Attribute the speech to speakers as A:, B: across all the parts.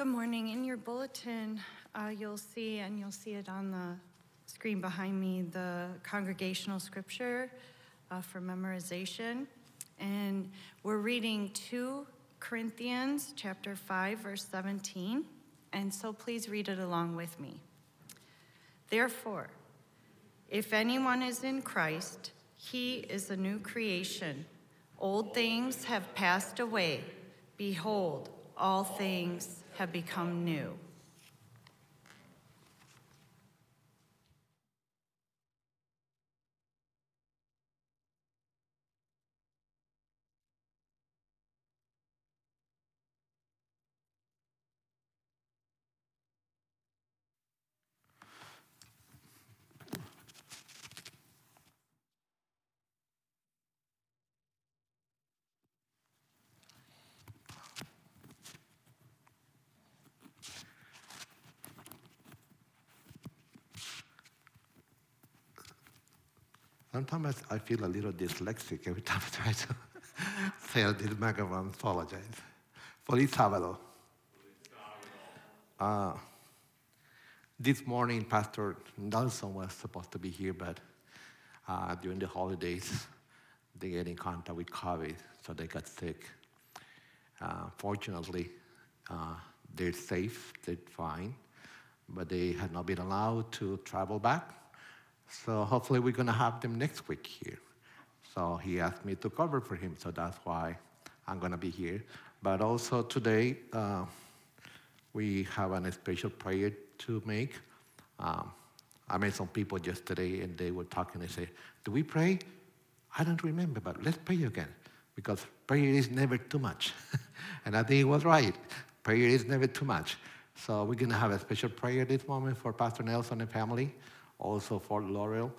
A: Good morning. In your bulletin, you'll see it on the screen behind me, the congregational scripture for memorization. And we're reading 2 Corinthians chapter 5, verse 17. And so please read it along with me. Therefore, if anyone is in Christ, he is a new creation. Old things have passed away. Behold, all things have become new.
B: Sometimes I feel a little dyslexic every time I try to say this microphone. Apologize. Feliz sábado. This morning, Pastor Nelson was supposed to be here, but during the holidays, they get in contact with COVID, so they got sick. Fortunately, they're safe, they're fine, but they had not been allowed to travel back. So hopefully we're going to have them next week here. So he asked me to cover for him, so that's why I'm going to be here. But also today, we have a special prayer to make. I met some people yesterday, and they were talking. They said, do we pray? I don't remember, but let's pray again, because prayer is never too much. And I think he was right. Prayer is never too much. So we're going to have a special prayer this moment for Pastor Nelson and family. Also for Laurel,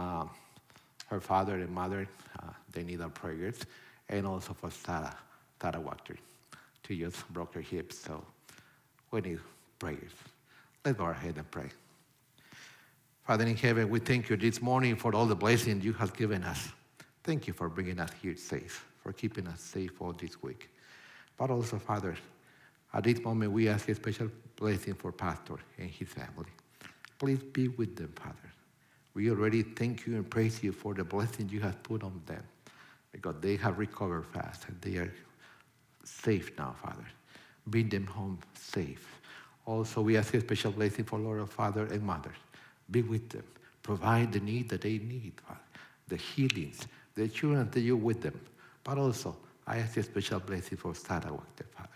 B: her father and mother, they need our prayers. And also for Sarah Wachter. She just broke her hips, so we need prayers. Let's go ahead and pray. Father in heaven, we thank you this morning for all the blessings you have given us. Thank you for bringing us here safe, for keeping us safe all this week. But also, Father, at this moment, we ask a special blessing for Pastor and his family. Please be with them, Father. We already thank you and praise you for the blessing you have put on them, because they have recovered fast and they are safe now, Father. Bring them home safe. Also, we ask a special blessing for Lord, Father, and Mother. Be with them. Provide the need that they need, Father. The healings, the assurance that you're with them. But also, I ask a special blessing for Sarah Wachter, Father.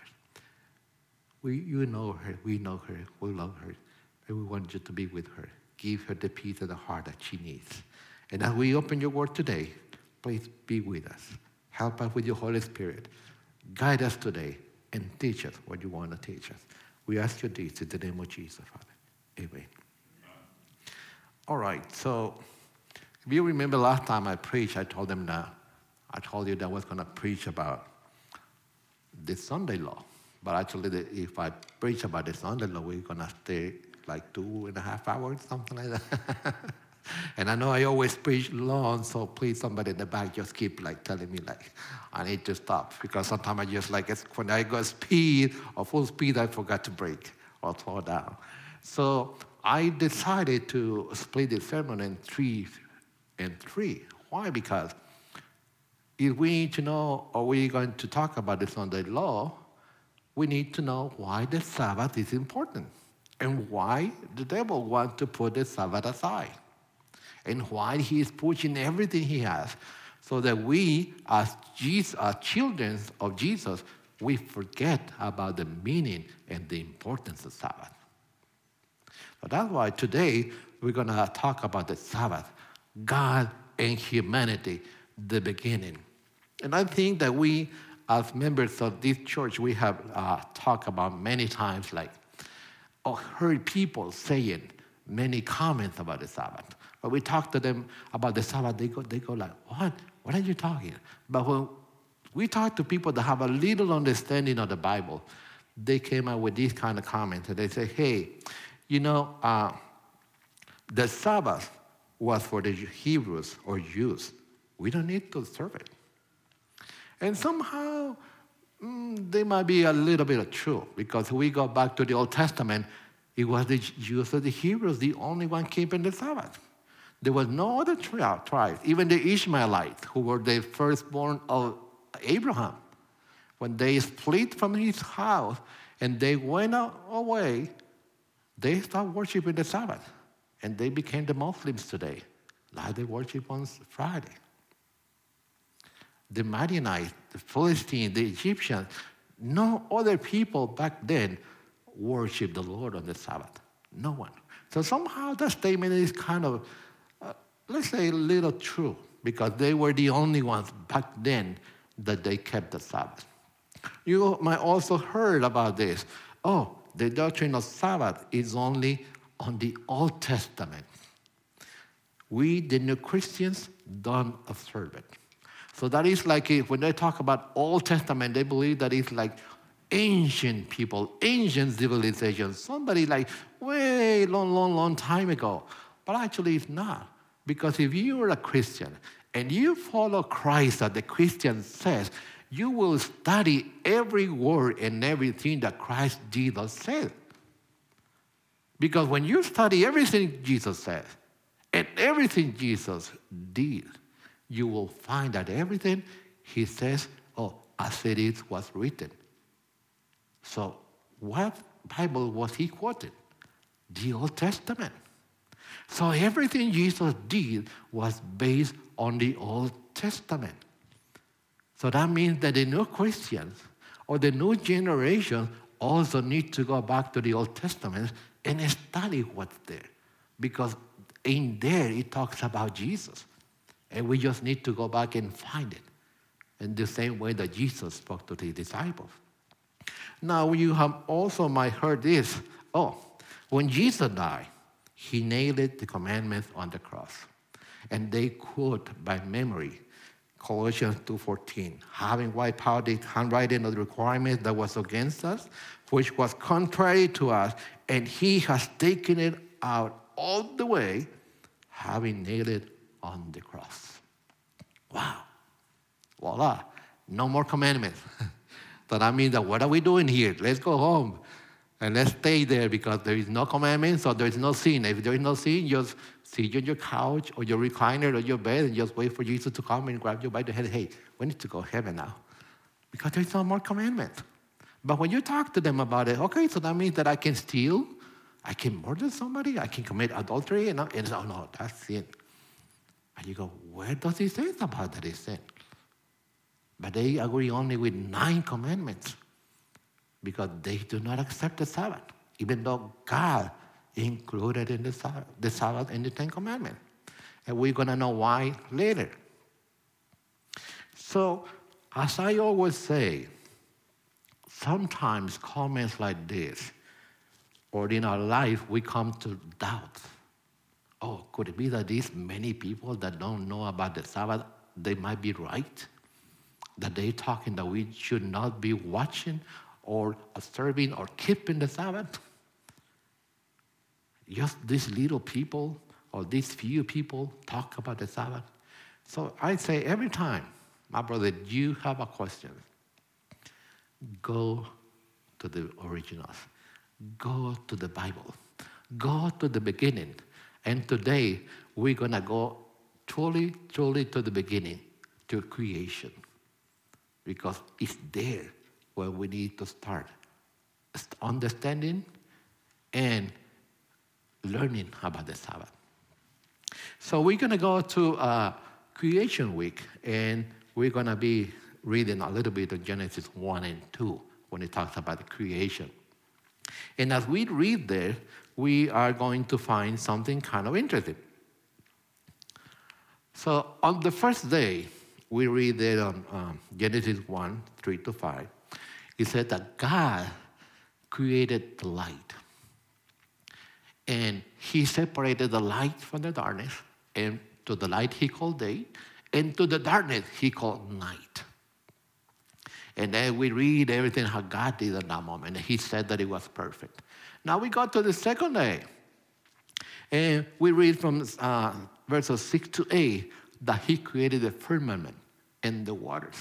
B: You know her, we know her, we love her. And we want you to be with her. Give her the peace of the heart that she needs. And as we open your word today, please be with us. Help us with your Holy Spirit. Guide us today and teach us what you want to teach us. We ask you this in the name of Jesus, Father. Amen. All right, so if you remember last time I preached, I told you that I was going to preach about the Sunday law. But actually, if I preach about the Sunday law, we're going to stay like 2.5 hours, something like that. And I know I always preach long, so please, somebody in the back just keep like telling me like, I need to stop. Because sometimes I just like, when I go speed or full speed, I forgot to brake or slow down. So I decided to split the sermon in 3 and 3. Why? Because if we need to know, or we're going to talk about the Sunday law, we need to know why the Sabbath is important. And why the devil wants to put the Sabbath aside. And why he is pushing everything he has. So that we, as children of Jesus, we forget about the meaning and the importance of Sabbath. So that's why today we're going to talk about the Sabbath. God and humanity, the beginning. And I think that we, as members of this church, we have talked about many times, like, or heard people saying many comments about the Sabbath. But we talk to them about the Sabbath, they go like, what? What are you talking? But when we talk to people that have a little understanding of the Bible, they came out with these kind of comments. And they say, hey, the Sabbath was for the Hebrews or Jews. We don't need to observe it. And somehow They might be a little bit of truth, because we go back to the Old Testament, it was the Jews or the Hebrews, the only one keeping the Sabbath. There was no other tribe, even the Ishmaelites, who were the firstborn of Abraham. When they split from his house and they went away, they stopped worshiping the Sabbath. And they became the Muslims today, like they worship on Friday. The Midianites, the Philistines, the Egyptians, no other people back then worshiped the Lord on the Sabbath. No one. So somehow that statement is kind of, let's say, a little true, because they were the only ones back then that they kept the Sabbath. You might also heard about this. Oh, the doctrine of Sabbath is only on the Old Testament. We, the new Christians, don't observe it. So that is like, when they talk about Old Testament, they believe that it's like ancient people, ancient civilization, somebody like way long time ago. But actually it's not. Because if you are a Christian and you follow Christ as the Christian says, you will study every word and everything that Christ Jesus said. Because when you study everything Jesus said and everything Jesus did, you will find that everything he says, as it is, was written. So what Bible was he quoting? The Old Testament. So everything Jesus did was based on the Old Testament. So that means that the new Christians or the new generation also need to go back to the Old Testament and study what's there. Because in there it talks about Jesus. And we just need to go back and find it in the same way that Jesus spoke to the disciples. Now you have also might heard this. When Jesus died, he nailed the commandments on the cross. And they quote by memory Colossians 2:14, having wiped out the handwriting of the requirements that was against us, which was contrary to us, and he has taken it out all the way, having nailed it on the cross. Wow. Voila. No more commandments. So that means that what are we doing here? Let's go home and let's stay there, because there is no commandments, so there is no sin. If there is no sin, just sit on your couch or your recliner or your bed and just wait for Jesus to come and grab you by the head. Hey, we need to go to heaven now, because there's no more commandments. But when you talk to them about it, okay, so that means that I can steal, I can murder somebody, I can commit adultery, and no, that's sin. And you go, where does he say about that is sin? But they agree only with 9 commandments, because they do not accept the Sabbath, even though God included in the Sabbath in the 10 Commandments. And we're going to know why later. So, as I always say, sometimes comments like this, or in our life, we come to doubt. Could it be that these many people that don't know about the Sabbath, they might be right? That they're talking that we should not be watching or observing or keeping the Sabbath? Just these little people or these few people talk about the Sabbath. So I say every time, my brother, you have a question, go to the originals. Go to the Bible. Go to the beginning. And today, we're going to go truly to the beginning, to creation. Because it's there where we need to start understanding and learning about the Sabbath. So we're going to go to Creation Week, and we're going to be reading a little bit of Genesis 1 and 2 when it talks about the creation. And as we read there, we are going to find something kind of interesting. So on the first day, we read there on Genesis 1, 3-5, it said that God created the light. And he separated the light from the darkness, and to the light he called day, and to the darkness he called night. And then we read everything how God did at that moment, and he said that it was perfect. Now we go to the second day, and we read from verses 6-8 that he created the firmament and the waters.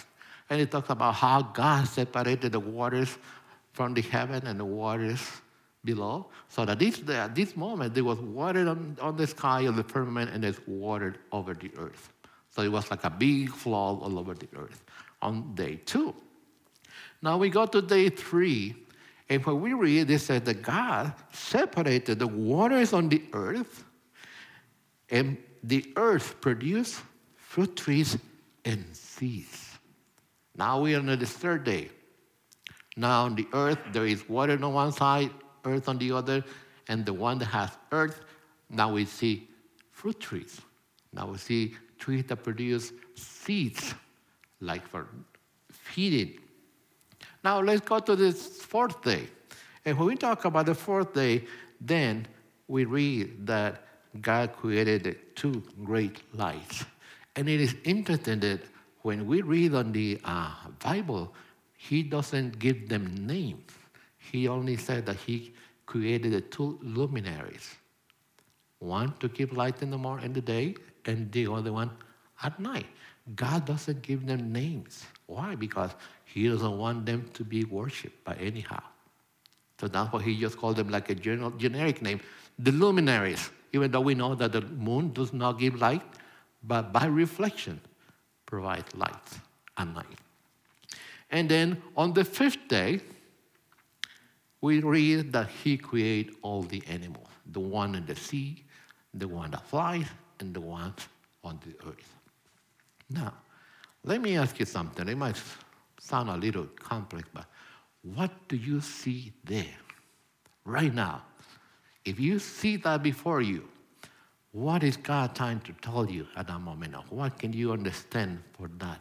B: And it talks about how God separated the waters from the heaven and the waters below. So that at this moment, there was water on the sky, on the firmament, and there's water over the earth. So it was like a big flood all over the earth on day 2. Now we go to day 3, and when we read, it says that God separated the waters on the earth, and the earth produced fruit trees and seeds. Now we are on the 3rd day. Now on the earth, there is water on one side, earth on the other, and the one that has earth, now we see fruit trees. Now we see trees that produce seeds, like for feeding. Now let's go to this 4th day. And when we talk about the 4th day, then we read that God created 2 great lights. And it is interesting that when we read on the Bible, he doesn't give them names. He only said that he created the 2 luminaries. One to give light in the day, and the other one at night. God doesn't give them names. Why? Because he doesn't want them to be worshipped by anyhow. So that's why he just called them like a generic name, the luminaries, even though we know that the moon does not give light, but by reflection provides light at night. And then on the 5th day, we read that he created all the animals, the one in the sea, the one that flies, and the ones on the earth. Now, let me ask you something. It might sound a little complex, but what do you see there right now? If you see that before you, what is God trying to tell you at that moment? What can you understand for that?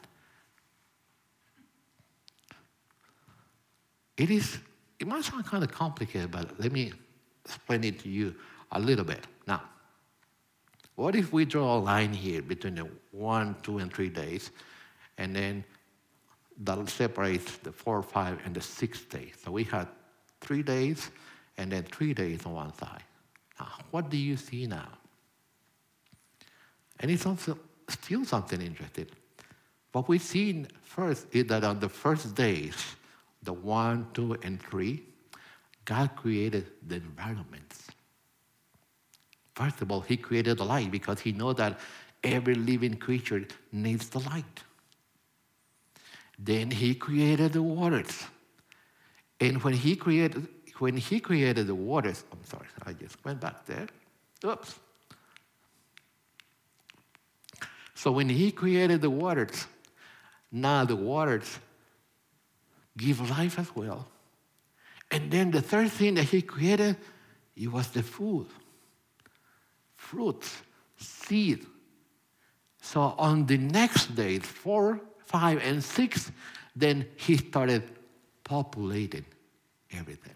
B: It might sound kind of complicated, but let me explain it to you a little bit. Now, what if we draw a line here between the 1, 2, and 3 days, and then that separates the 4, 5, and the 6th day? So we had 3 days, and then 3 days on one side. Now, what do you see now? And it's also still something interesting. What we see first is that on the first days, the 1, 2, and 3, God created the environments. First of all, he created the light because he knows that every living creature needs the light. Then he created the waters. And when he created the waters, I'm sorry, I just went back there. Oops. So when he created the waters, now the waters give life as well. And then the 3rd thing that he created, it was the food. Fruits, seed. So on the next day, 4, 5, and 6, then he started populating everything.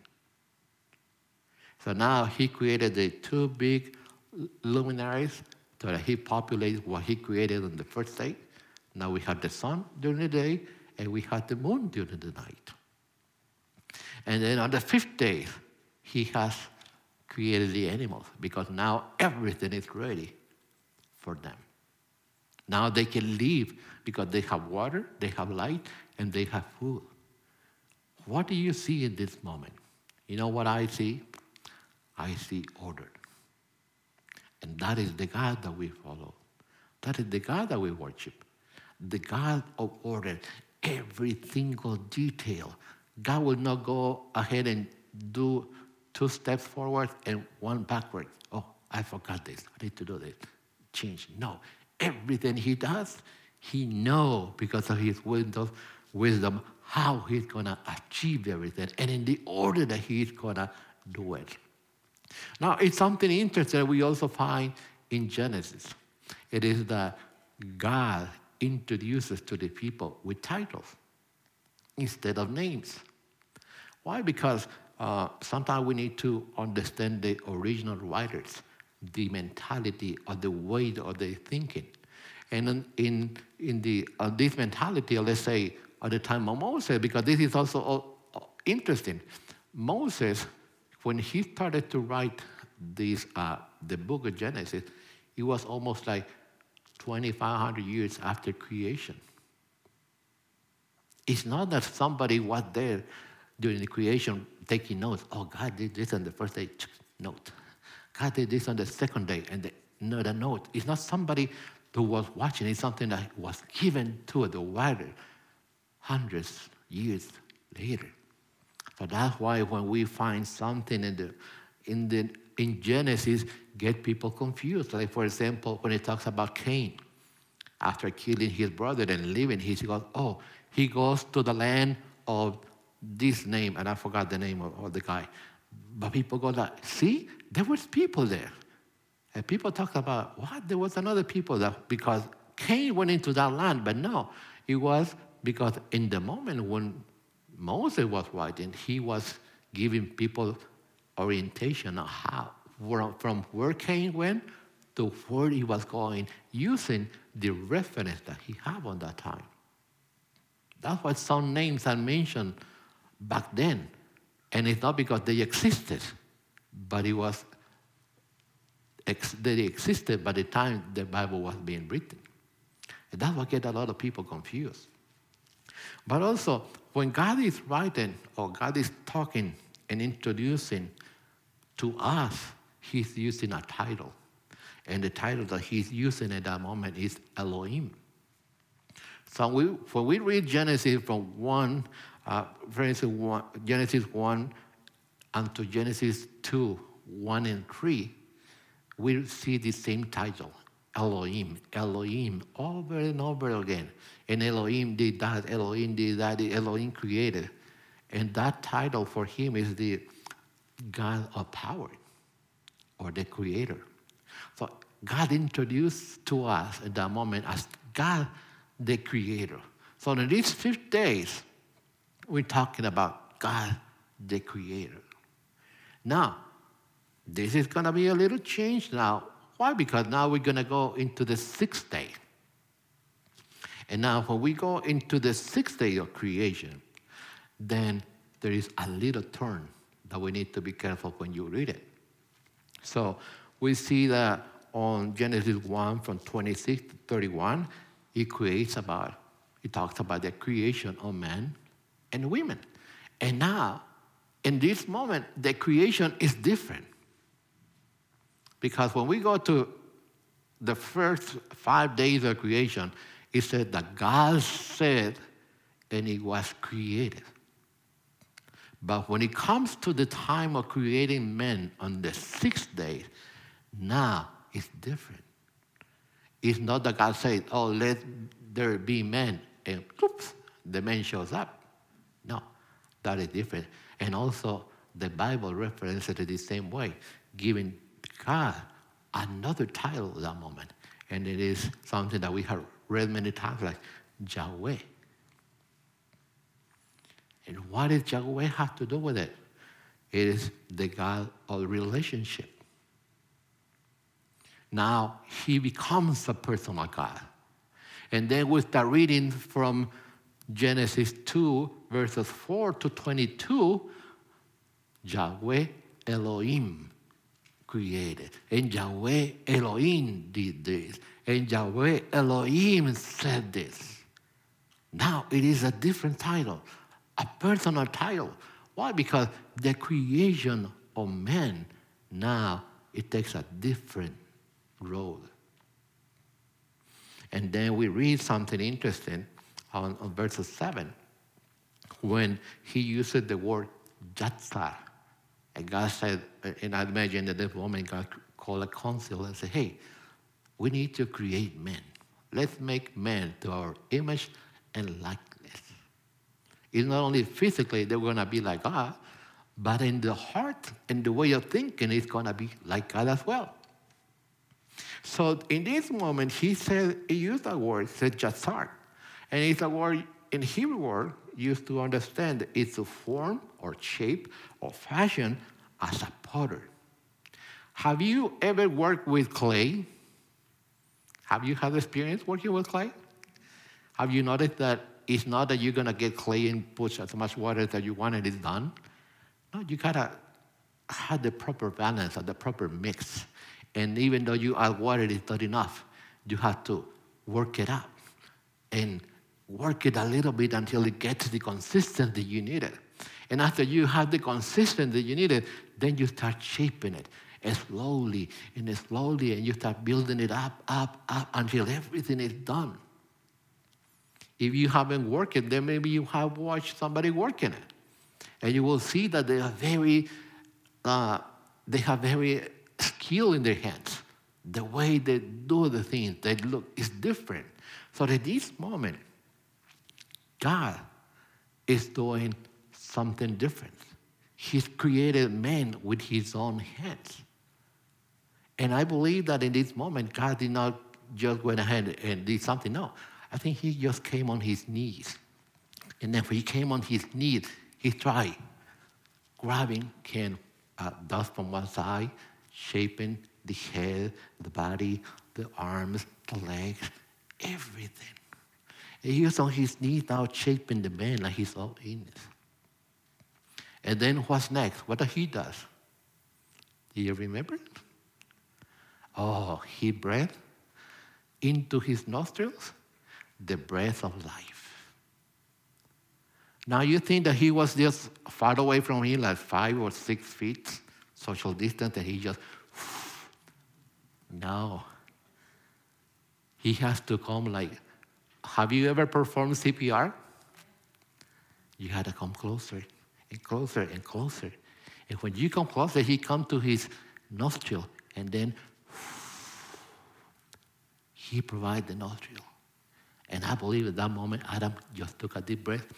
B: So now he created the 2 big luminaries so that he populated what he created on the first day. Now we have the sun during the day, and we have the moon during the night. And then on the 5th day, he has created the animals because now everything is ready for them. Now they can live because they have water, they have light, and they have food. What do you see in this moment? You know what I see? I see order. And that is the God that we follow. That is the God that we worship. The God of order. Every single detail. God will not go ahead and do 2 steps forward and 1 backward. Oh, I forgot this. I need to do this. Change. No. Everything he does, he knows because of his wisdom how he's going to achieve everything and in the order that he's going to do it. Now, it's something interesting we also find in Genesis. It is that God introduces to the people with titles instead of names. Why? Because sometimes we need to understand the original writers, the mentality or the way of their thinking. And in this mentality, let's say at the time of Moses, because this is also interesting. Moses, when he started to write this, the book of Genesis, it was almost like 2,500 years after creation. It's not that somebody was there during the creation taking notes. Oh, God did this on the first day, note. God did this on the second day, and another note. It's not somebody who was watching. It's something that was given to the writer hundreds years later. So that's why when we find something in Genesis, get people confused. Like, for example, when it talks about Cain, after killing his brother and leaving, he goes to the land of this name, and I forgot the name of the guy. But people go like, see, there was people there. And people talk about, what? There was another people that, because Cain went into that land, but no, it was because in the moment when Moses was writing, he was giving people orientation on how, from where Cain went to where he was going, using the reference that he had on that time. That's why some names are mentioned back then. And it's not because they existed, but it was they existed by the time the Bible was being written. And that's what gets a lot of people confused. But also, when God is writing or God is talking and introducing to us, he's using a title. And the title that he's using at that moment is Elohim. So when we read Genesis from Genesis 1 unto Genesis 2, 1 and 3, we see the same title, Elohim, Elohim, over and over again. And Elohim did that, Elohim did that, Elohim created. And that title for him is the God of power, or the creator. So God introduced to us at that moment as God, the creator. So in these 5 days, we're talking about God, the creator. Now, this is going to be a little change now. Why? Because now we're going to go into the 6th day. And now when we go into the 6th day of creation, then there is a little turn that we need to be careful when you read it. So we see that on Genesis 1 from 26 to 31, it talks about the creation of man and women. And now, in this moment, the creation is different. Because when we go to the first 5 days of creation, it said that God said, and it was created. But when it comes to the time of creating men on the 6th day, now it's different. It's not that God said, oh, let there be men, and oops, the man shows up. No, that is different. And also, the Bible references it the same way, giving God another title at that moment. And it is something that we have read many times, like Yahweh. And what does Yahweh have to do with it? It is the God of relationship. Now, he becomes a personal God. And then we start reading from Genesis 2, verses 4 to 22, Yahweh Elohim created. And Yahweh Elohim did this. And Yahweh Elohim said this. Now it is a different title, a personal title. Why? Because the creation of man, now it takes a different road. And then we read something interesting on verse 7, when he uses the word Yatzar. And God said, and I imagine at this moment God called a council and said, hey, we need to create men. Let's make men to our image and likeness. It's not only physically they're going to be like God, but in the heart and the way of thinking, it's going to be like God as well. So in this moment, he used a word, said Yatzar. And it's a word in Hebrew word used to understand it's a form or shape or fashion as a potter. Have you ever worked with clay? Have you had experience working with clay? Have you noticed that it's not that you're going to get clay and put as much water that you want and it's done? No, you got to have the proper balance or the proper mix. And even though you add water, it's not enough. You have to work it out. And work it a little bit until it gets the consistency you need it. And after you have the consistency you need it, then you start shaping it slowly, and you start building it up until everything is done. If you haven't worked it, then maybe you have watched somebody working it. And you will see that they have very skill in their hands. The way they do the things, they look, is different. So at this moment, God is doing something different. He's created man with his own hands. And I believe that in this moment, God did not just went ahead and did something. No, I think he just came on his knees. And then when he came on his knees, he tried grabbing dust from one side, shaping the head, the body, the arms, the legs, everything. And he was on his knees now shaping the man like he's all in it. And then what's next? What he does? Do you remember? Oh, he breathed into his nostrils the breath of life. Now you think that he was just far away from him, like 5 or 6 feet social distance, and he just, no. He has to come like, have you ever performed CPR? You had to come closer and closer and closer. And when you come closer, he comes to his nostril, and then he provides the nostril. And I believe at that moment, Adam just took a deep breath.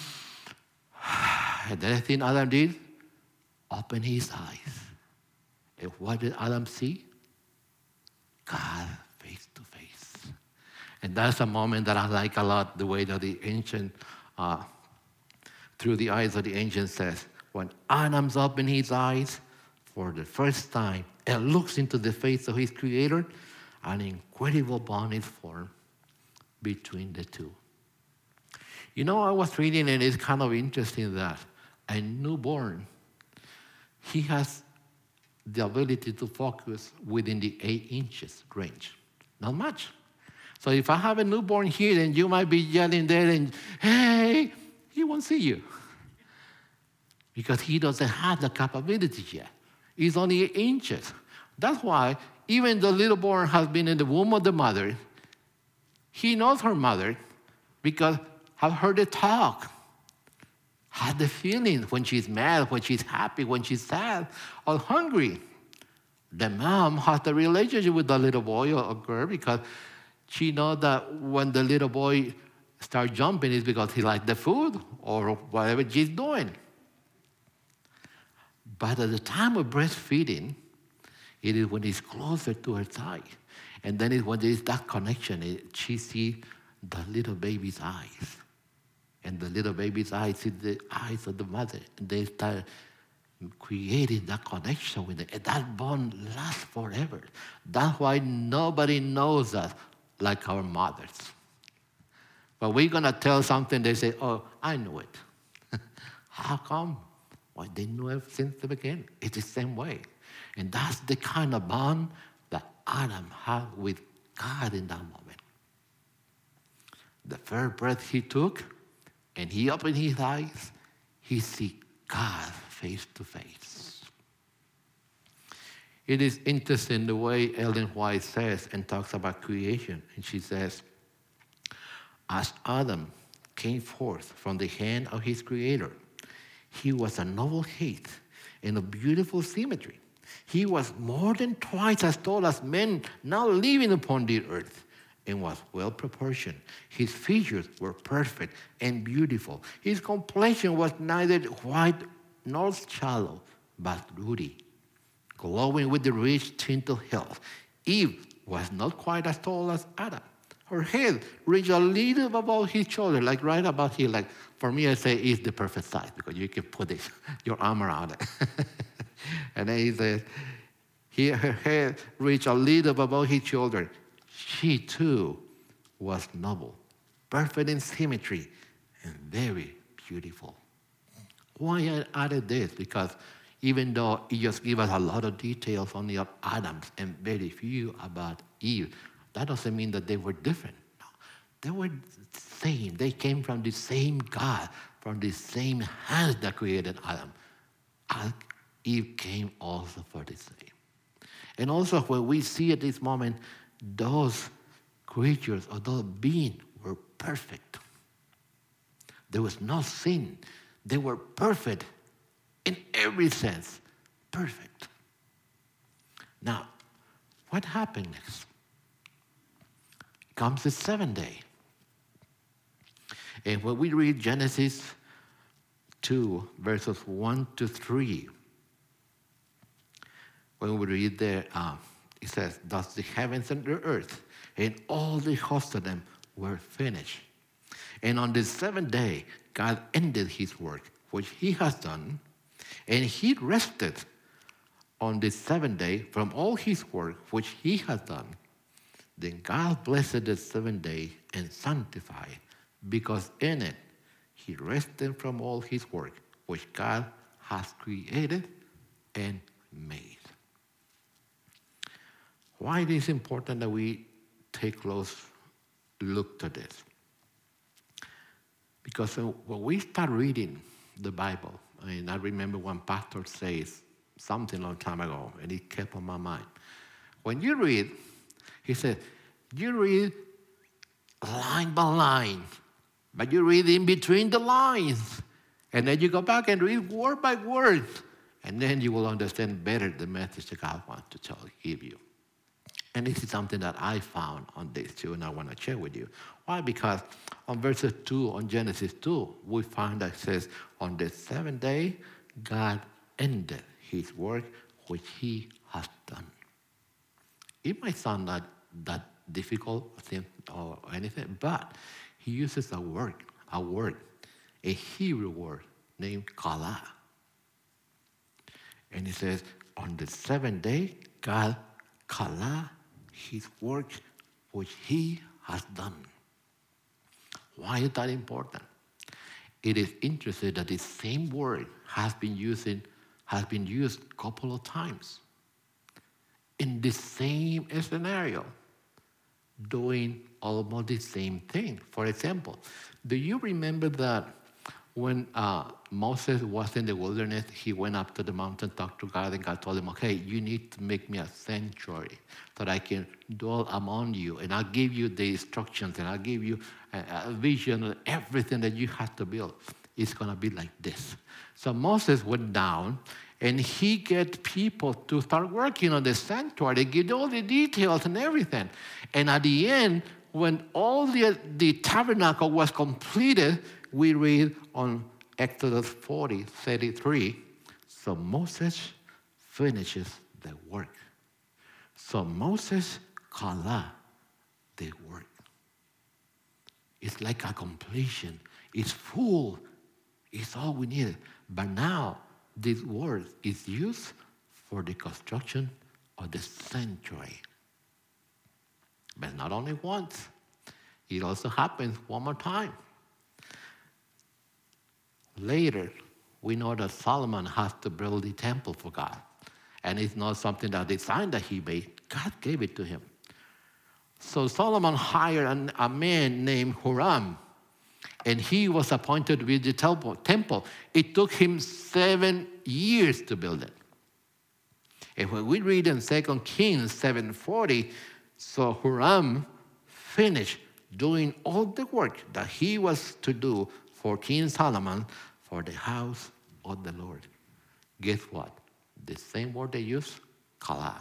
B: And the next thing Adam did, open his eyes. And what did Adam see? God face to face. And that's a moment that I like a lot, the way that the ancient, through the eyes of the ancient says, when Adam's opened his eyes for the first time and looks into the face of his creator, an incredible bond is formed between the two. You know, I was reading, and it's kind of interesting that a newborn, he has the ability to focus within the 8 inches range. Not much. So if I have a newborn here, then you might be yelling there and, hey, he won't see you. Because he doesn't have the capability yet. He's only 8 inches. That's why even the little born has been in the womb of the mother. He knows her mother because I've heard her talk. Has the feelings when she's mad, when she's happy, when she's sad or hungry. The mom has the relationship with the little boy or girl because she knows that when the little boy starts jumping, it's because he likes the food or whatever she's doing. But at the time of breastfeeding, it is when it's closer to her side. And then it's when there is that connection, she sees the little baby's eyes. And the little baby's eyes see the eyes of the mother. And they start creating that connection with it. And that bond lasts forever. That's why nobody knows us like our mothers. But we're going to tell something, they say, oh, I knew it. How come? Well, they knew it since the beginning. It's the same way. And that's the kind of bond that Adam had with God in that moment. The first breath he took, and he opened his eyes, he see God face to face. It is interesting the way Ellen White says and talks about creation. And she says, as Adam came forth from the hand of his creator, he was a noble height and a beautiful symmetry. He was more than twice as tall as men now living upon the earth and was well proportioned. His features were perfect and beautiful. His complexion was neither white nor shallow, but ruddy, glowing with the rich tint of health. Eve was not quite as tall as Adam. Her head reached a little above his shoulder, like right about here. Like for me, I say it's the perfect size because you can put your arm around it. And then he says, her head reached a little above his shoulder. She too was noble, perfect in symmetry, and very beautiful. Why I added this? Because even though it just gives us a lot of details only of Adam and very few about Eve, that doesn't mean that they were different. No. They were the same. They came from the same God, from the same hands that created Adam. And Eve came also for the same. And also when we see at this moment, those creatures or those beings were perfect. There was no sin. They were perfect in every sense. Perfect. Now, what happened next? Comes the seventh day. And when we read Genesis 2, verses 1 to 3, when we read there, it says, thus the heavens and the earth and all the hosts of them were finished. And on the seventh day, God ended his work, which he has done, and he rested on the seventh day from all his work, which he has done. Then God blessed the seventh day and sanctified, because in it he rested from all his work, which God has created and made. Why it is important that we take a close look to this? Because when we start reading the Bible, and I remember one pastor says something a long time ago, and it kept on my mind. When you read, he said, you read line by line, but you read in between the lines, and then you go back and read word by word, and then you will understand better the message that God wants to give you. And this is something that I found on this too, and I want to share with you. Why? Because on verses 2, on Genesis 2, we find that it says, on the seventh day, God ended his work which he has done. It might sound not that difficult or anything, but he uses a word, a Hebrew word named kala. And he says, on the seventh day, God kala his work which he has done. Why is that important? It is interesting that the same word has been used a couple of times in the same scenario, doing almost the same thing. For example, do you remember that when Moses was in the wilderness, he went up to the mountain, talked to God, and God told him, okay, you need to make me a sanctuary so that I can dwell among you, and I'll give you the instructions, and I'll give you a vision of everything that you have to build. It's going to be like this. So Moses went down, and he get people to start working on the sanctuary, give all the details and everything. And at the end, when all the tabernacle was completed, we read on Exodus 40:33, so Moses finishes the work. So Moses kala the work. It's like a completion. It's full. It's all we need. But now this word is used for the construction of the sanctuary. But not only once. It also happens one more time. Later, we know that Solomon has to build the temple for God. And it's not something that design that he made. God gave it to him. So Solomon hired a man named Huram, and he was appointed with the temple. It took him 7 years to build it. And when we read in 2 Kings 7:40, so Huram finished doing all the work that he was to do for King Solomon for the house of the Lord. Guess what? The same word they use, kala.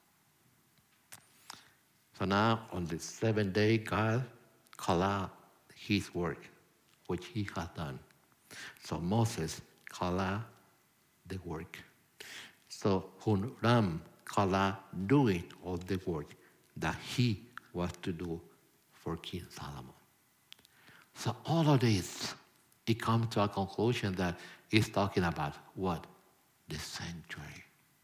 B: So now on the seventh day, God kala his work, which he has done. So Moses kala the work. So Huram kala doing all the work that he was to do for King Solomon. So all of this, it comes to a conclusion that it's talking about what? The sanctuary.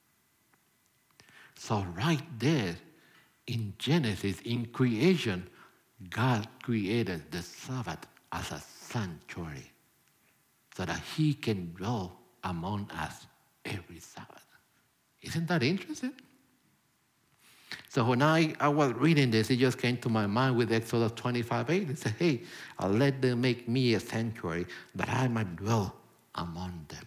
B: So right there in Genesis, in creation, God created the Sabbath as a sanctuary so that he can dwell among us every Sabbath. Isn't that interesting? So when I was reading this, it just came to my mind with Exodus 25:8. It said, hey, I'll let them make me a sanctuary that I might dwell among them.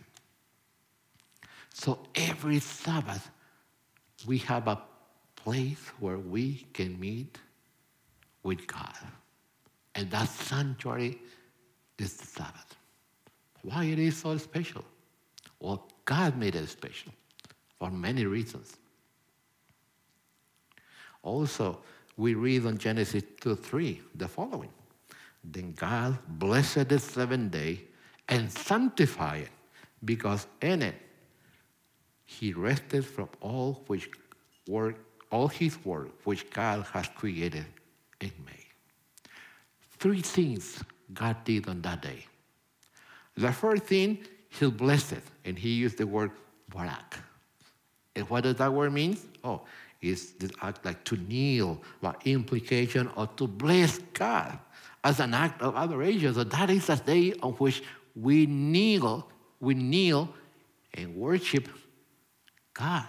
B: So every Sabbath, we have a place where we can meet with God. And that sanctuary is the Sabbath. Why it is so special? Well, God made it special for many reasons. Also, we read on Genesis 2:3 the following. Then God blessed the seventh day and sanctified it, because in it he rested from all his work which God has created and made. 3 things God did on that day. The first thing, he blessed, and he used the word barak. And what does that word mean? It's this act like to kneel, by implication, or to bless God as an act of adoration. So that is a day on which we kneel and worship God.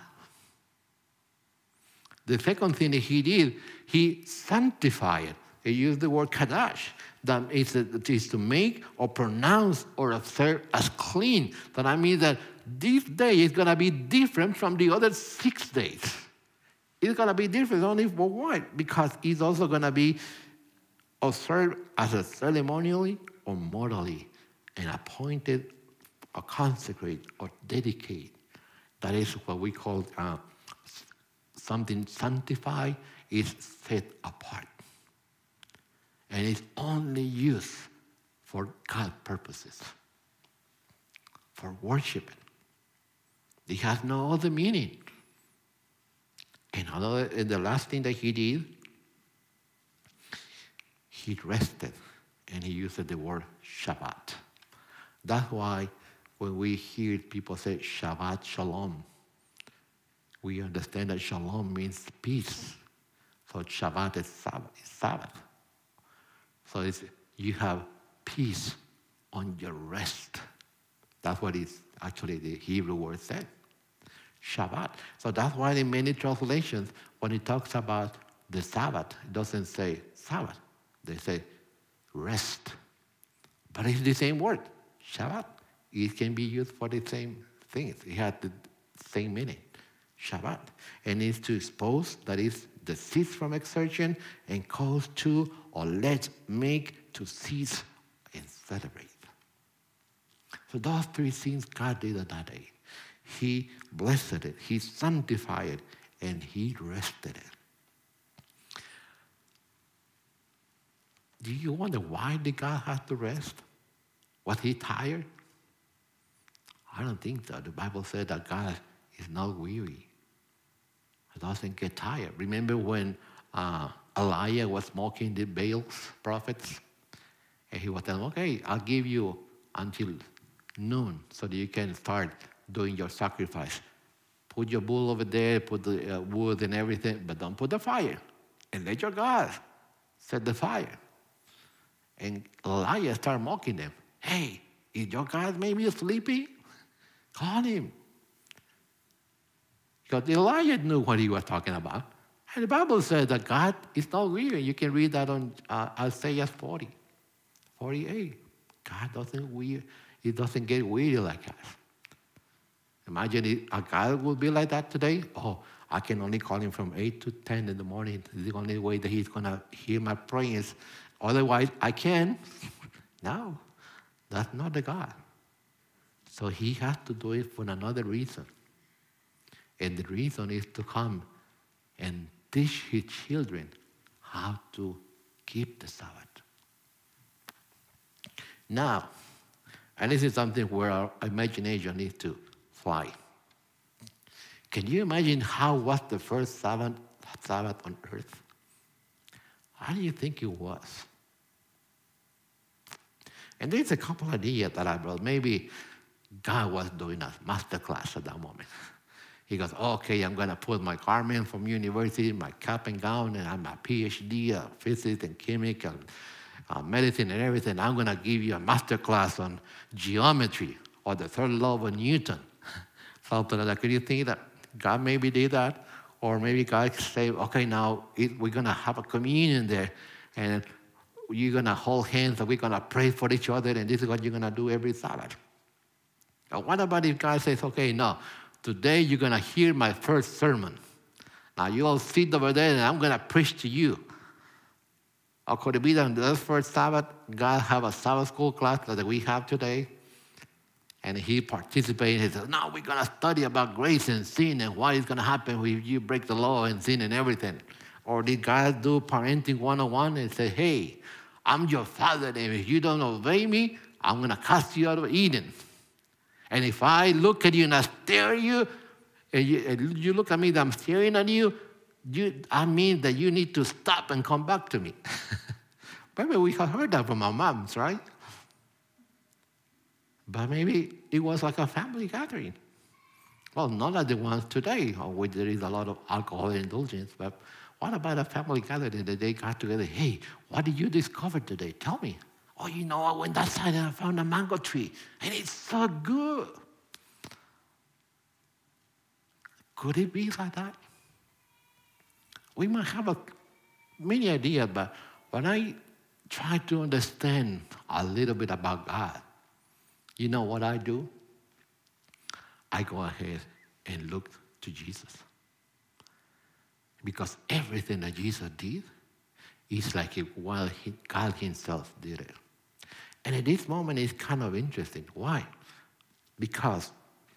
B: The second thing that he did, he sanctified. He used the word kadash. That is to make or pronounce or observe as clean. That means that this day is going to be different from the other 6 days. It's going to be different only for what? Because it's also going to be observed as a ceremonially or morally and appointed or consecrate or dedicate. That is what we call something sanctified, is set apart. And it's only used for God purposes, for worshiping. It has no other meaning. And the last thing that he did, he rested, and he used the word Shabbat. That's why when we hear people say Shabbat Shalom, we understand that Shalom means peace. So Shabbat is Sabbath. So you have peace on your rest. That's what it's actually the Hebrew word said. Shabbat. So that's why in many translations, when it talks about the Sabbath, it doesn't say Sabbath. They say rest. But it's the same word, Shabbat. It can be used for the same things. It has the same meaning, Shabbat. And it's to expose, that is, the cease from exertion, and cause to or let make to cease and celebrate. So those 3 things God did on that day. He blessed it, he sanctified it, and he rested it. Do you wonder why did God have to rest? Was he tired? I don't think so. The Bible said that God is not weary. He doesn't get tired. Remember when Elijah was mocking the Baal's prophets? And he was telling them, okay, I'll give you until noon so that you can start doing your sacrifice. Put your bull over there, put the wood and everything, but don't put the fire. And let your God set the fire. And Elijah started mocking them. Hey, is your God maybe sleepy? Call him. Because Elijah knew what he was talking about. And the Bible says that God is not weary. You can read that on Isaiah 48. God doesn't weary. He doesn't get weary like us. Imagine a God would be like that today. Oh, I can only call him from 8 to 10 in the morning. It's the only way that he's going to hear my prayers. Otherwise, I can. No, that's not the God. So he has to do it for another reason. And the reason is to come and teach his children how to keep the Sabbath. Now, and this is something where our imagination needs to fly. Can you imagine how was the first Sabbath on earth? How do you think it was? And there's a couple ideas that I brought. Maybe God was doing a master class at that moment. He goes, okay, I'm going to put my garment from university, my cap and gown, and I'm a PhD, physics and chemical, medicine and everything. I'm going to give you a master class on geometry or the third law of Newton. Something like that. Could you think that God maybe did that? Or maybe God say, okay, now we're going to have a communion there, and you're going to hold hands, and we're going to pray for each other, and this is what you're going to do every Sabbath. Or what about if God says, okay, no, today you're going to hear my first sermon. Now you all sit over there, and I'm going to preach to you. Or could it be that on the first Sabbath, God have a Sabbath school class that we have today, and he participated. He said, no, we're going to study about grace and sin and what is going to happen when you break the law and sin and everything. Or did God do parenting 101 and say, hey, I'm your father, and if you don't obey me, I'm going to cast you out of Eden. And if I look at you and I stare at you, and you look at me that I'm staring at you, I mean that you need to stop and come back to me. Maybe we have heard that from our moms, right? But maybe it was like a family gathering. Well, not like the ones today, where there is a lot of alcohol indulgence, but what about a family gathering that they got together? Hey, what did you discover today? Tell me. Oh, you know, I went outside and I found a mango tree, and it's so good. Could it be like that? We might have many ideas, but when I try to understand a little bit about God, you know what I do? I go ahead and look to Jesus. Because everything that Jesus did is like if God himself did it. And at this moment, it's kind of interesting. Why? Because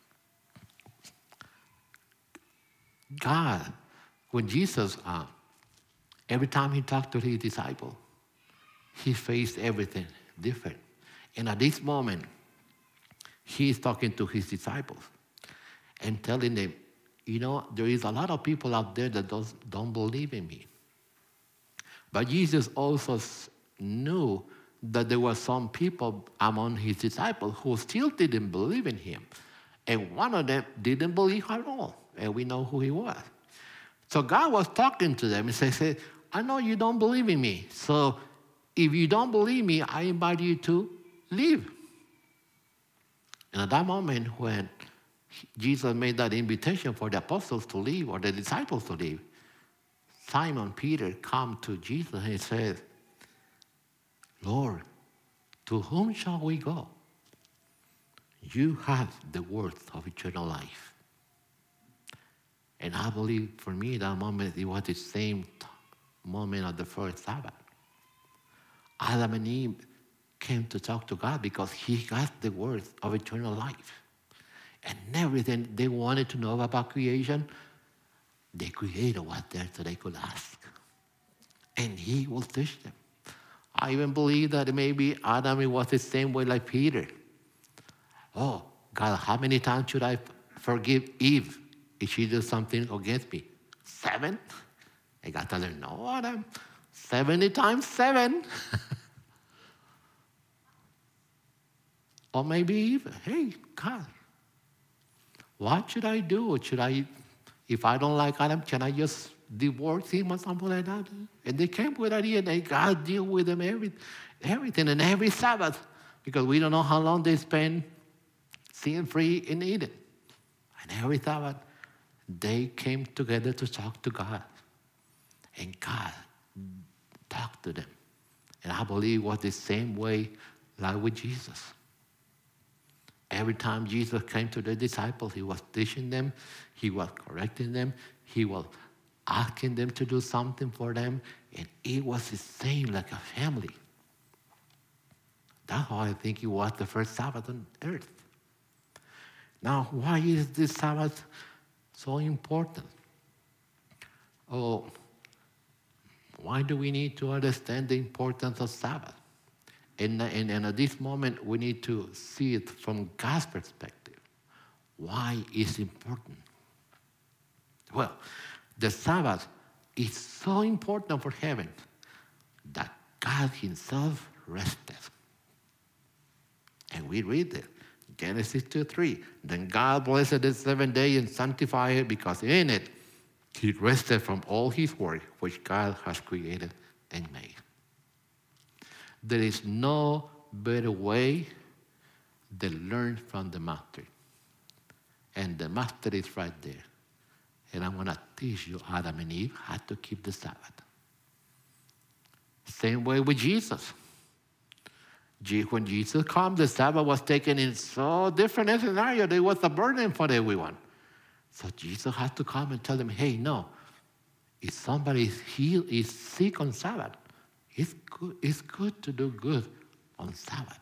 B: God, when Jesus, every time he talked to his disciples, he faced everything different. And at this moment, he is talking to his disciples and telling them, you know, there is a lot of people out there that don't believe in me. But Jesus also knew that there were some people among his disciples who still didn't believe in him. And one of them didn't believe at all. And we know who he was. So God was talking to them and said, I know you don't believe in me. So if you don't believe me, I invite you to leave. And at that moment when Jesus made that invitation for the apostles to leave or the disciples to leave, Simon Peter come to Jesus and he said, Lord, to whom shall we go? You have the words of eternal life. And I believe for me that moment it was the same moment of the first Sabbath. Adam and Eve came to talk to God because he got the words of eternal life. And everything they wanted to know about creation, they created what there so they could ask. And he will teach them. I even believe that maybe Adam was the same way like Peter. Oh, God, how many times should I forgive Eve if she does something against me? 7? And God told her, no, Adam, 70 times 7. Or maybe even, hey, God, what should I do? If I don't like Adam, can I just divorce him or something like that? And they came with that idea, and God deal with them everything and every Sabbath, because we don't know how long they spend sin-free in Eden. And every Sabbath, they came together to talk to God. And God talked to them. And I believe it was the same way like with Jesus. Every time Jesus came to the disciples, he was teaching them, he was correcting them, he was asking them to do something for them, and it was the same like a family. That's how I think it was the first Sabbath on earth. Now, why is this Sabbath so important? Oh, why do we need to understand the importance of Sabbath? And at this moment, we need to see it from God's perspective. Why is it important? Well, the Sabbath is so important for heaven that God himself rested. And we read it, Genesis 2:3. Then God blessed the 7th day and sanctified it, because in it he rested from all his work which God has created and made. There is no better way than learn from the master. And the master is right there. and I'm going to teach you, Adam and Eve, how to keep the Sabbath. Same way with Jesus. When Jesus came, the Sabbath was taken in so different a scenario. There was a burden for everyone. So Jesus had to come and tell them, hey, no, if somebody is sick on Sabbath, it's good to do good on Sabbath.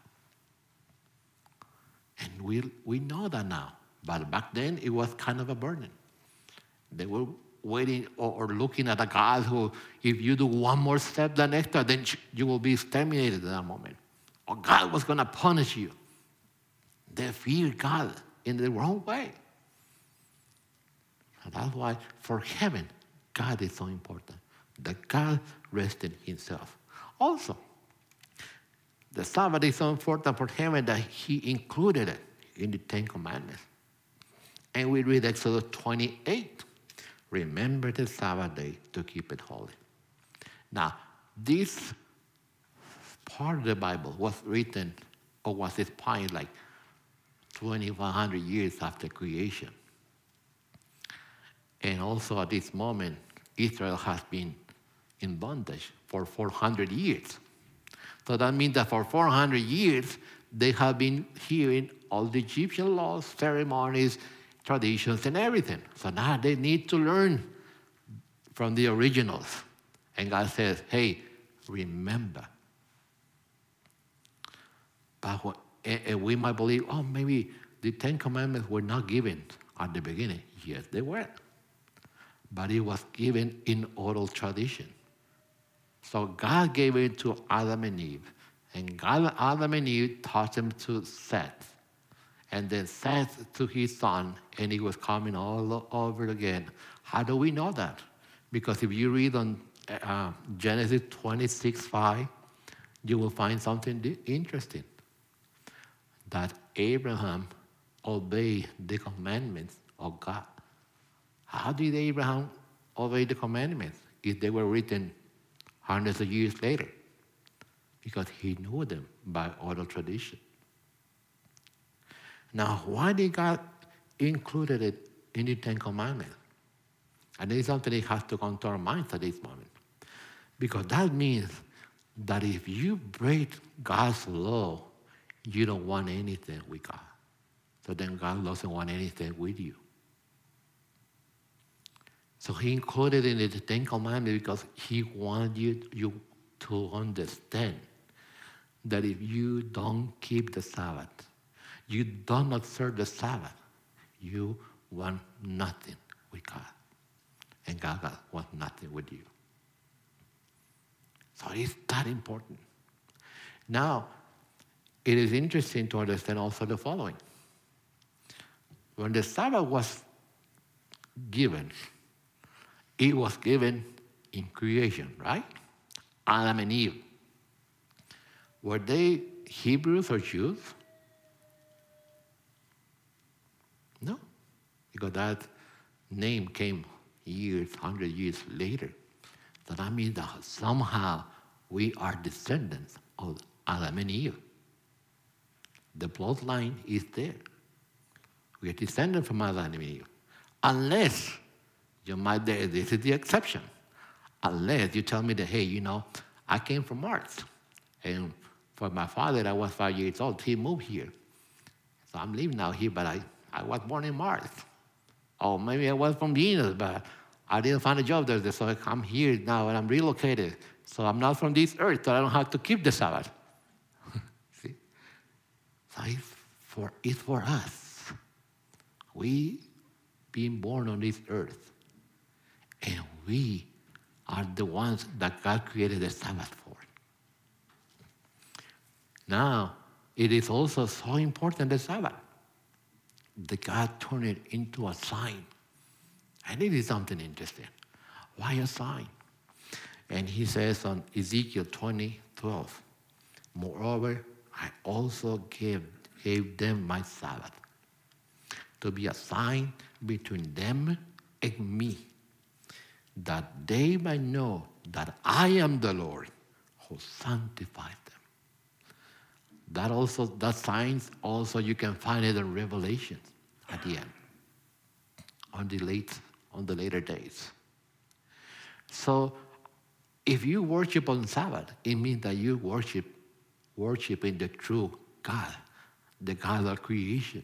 B: And we know that now. But back then, it was kind of a burden. They were waiting or looking at a God who, if you do one more step than extra, then you will be exterminated in that moment. Or God was going to punish you. They feared God in the wrong way. And that's why for heaven, God is so important. That God rested himself. Also, the Sabbath is so important for heaven that he included it in the Ten Commandments. And we read Exodus 28. Remember the Sabbath day to keep it holy. Now, this part of the Bible was written or was inspired like 2,500 years after creation. And also at this moment, Israel has been in bondage for 400 years. So that means that for 400 years, they have been hearing all the Egyptian laws, ceremonies, traditions, and everything. So now they need to learn from the originals. And God says, hey, remember. But we might believe, oh, maybe the Ten Commandments were not given at the beginning. Yes, they were. But it was given in oral tradition. So God gave it to Adam and Eve. And Adam and Eve taught them to Seth. And then Seth to his son, and he was coming all over again. How do we know that? Because if you read on Genesis 26:5, you will find something interesting. That Abraham obeyed the commandments of God. How did Abraham obey the commandments if they were written hundreds of years later? Because he knew them by oral tradition. Now, why did God include it in the Ten Commandments? And this is something that has to come to our minds at this moment. Because that means that if you break God's law, you don't want anything with God. So then God doesn't want anything with you. So he included it in the Ten Commandments because he wanted you to understand that if you don't keep the Sabbath, you don't observe the Sabbath, you want nothing with God. And God wants nothing with you. So it's that important. Now, it is interesting to understand also the following. When the Sabbath was given, it was given in creation, right? Adam and Eve. Were they Hebrews or Jews? No, because that name came years, 100 years later. So that means that somehow we are descendants of Adam and Eve. The bloodline is there. We are descendants from Adam and Eve. Unless, this is the exception. Unless you tell me that, hey, I came from Mars. And for my father, I was 5 years old. He moved here. So I'm living out here, but I was born in Mars. Or maybe I was from Venus, but I didn't find a job there. So I'm here now and I'm relocated. So I'm not from this earth, so I don't have to keep the Sabbath. See? So it's for us. We being born on this earth. And we are the ones that God created the Sabbath for. Now, it is also so important, the Sabbath, that God turned it into a sign. And it is something interesting. Why a sign? And he says on Ezekiel 20:12, moreover, I also gave them my Sabbath to be a sign between them and me, that they might know that I am the Lord who sanctifies them. That signs also you can find it in Revelation at the end, on the later days. So if you worship on Sabbath, it means that you worshiping the true God, the God of creation.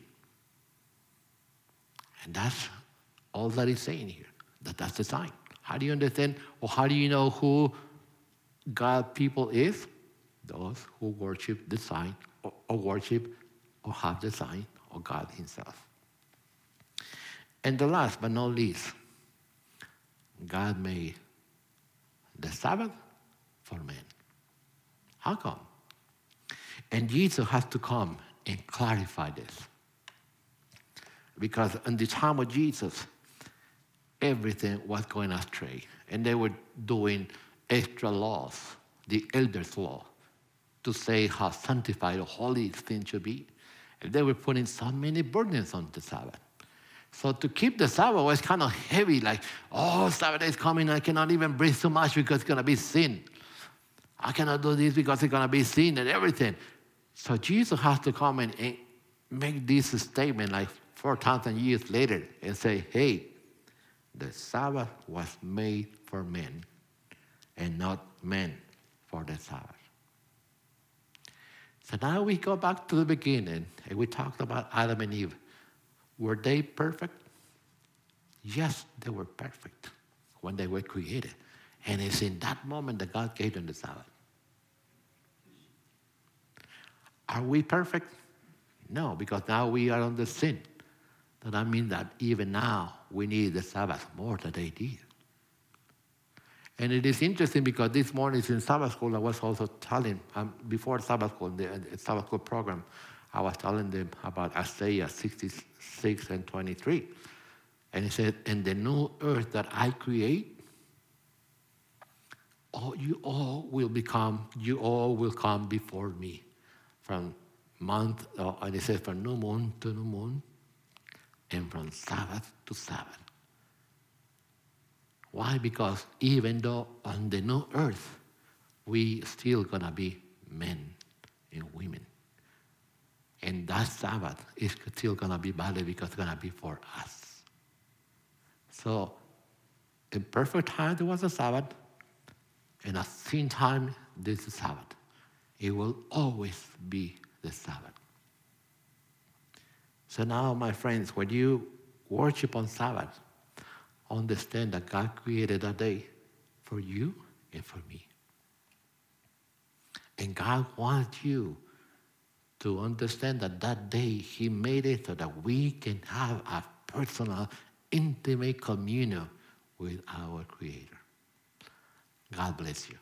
B: And that's all that he's saying here, that's the sign. How do you understand, or how do you know who God people is? Those who worship the sign, or worship, or have the sign of God himself. And the last but not least, God made the Sabbath for man. How come? And Jesus has to come and clarify this. Because in the time of Jesus, everything was going astray. And they were doing extra laws, the elders' law, to say how sanctified or holy things should be. And they were putting so many burdens on the Sabbath. So to keep the Sabbath was kind of heavy, like, oh, Sabbath is coming, I cannot even breathe so much because it's going to be sin. I cannot do this because it's going to be sin and everything. So Jesus has to come and make this statement like 4,000 years later and say, hey, the Sabbath was made for men and not men for the Sabbath. So now we go back to the beginning and we talked about Adam and Eve. Were they perfect? Yes, they were perfect when they were created. And it's in that moment that God gave them the Sabbath. Are we perfect? No, because now we are under sin. That means that even now we need the Sabbath more than they did. And it is interesting because this morning in Sabbath school, I was also telling, before Sabbath school, the Sabbath school program, I was telling them about Isaiah 66 and 23. And he said, in the new earth that I create, you all will come before me. From month, and he says from new moon to new moon, and from Sabbath to Sabbath. Why? Because even though on the new earth, we still gonna be men and women. And that Sabbath is still gonna be valid because it's gonna be for us. So, in perfect time, there was a Sabbath, and at sin time, there's a Sabbath. It will always be the Sabbath. So now, my friends, when you worship on Sabbath, understand that God created a day for you and for me. And God wants you to understand that that day He made it so that we can have a personal, intimate communion with our Creator. God bless you.